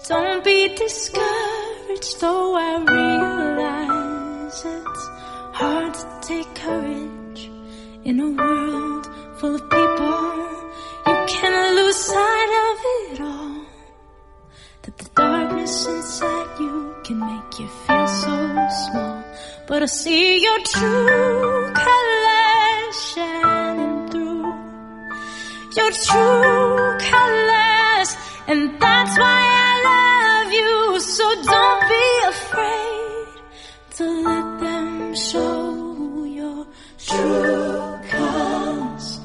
Don't be discouraged, though I realize it's hard to take courage in a world full of people. You can lose sight of it all, that the darkness inside you can make you feel so small. But I see your true colors shining through, your true colors, and that's why I love you. So don't be afraid to let them show your true colors,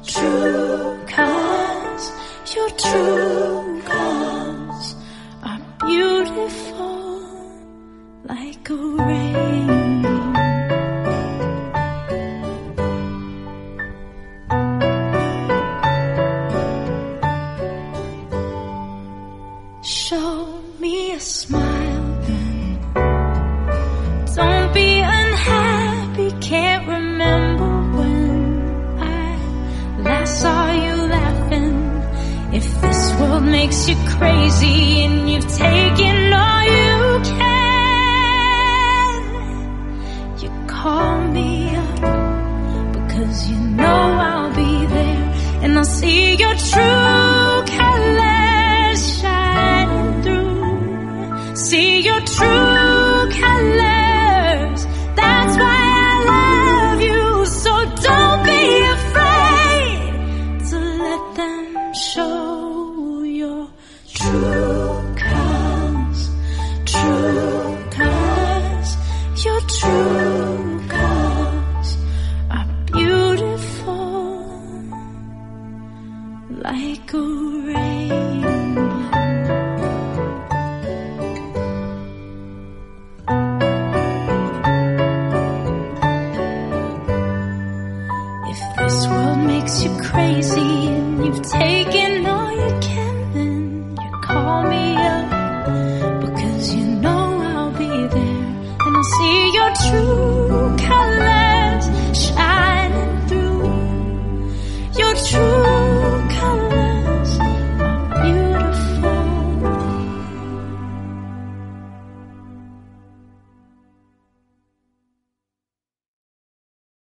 your true colors are beautiful like a rainbow. Show me a smile then. Don't be unhappy, can't remember when I last saw you laughing. If this world makes you crazy and you've taken all you can, you call me up because you know I'll be there, and I'll see your true colors shining through. See your true colors, that's why I love you. So don't be afraid to let them show your true colors, your true colors are beautiful like a rainbow.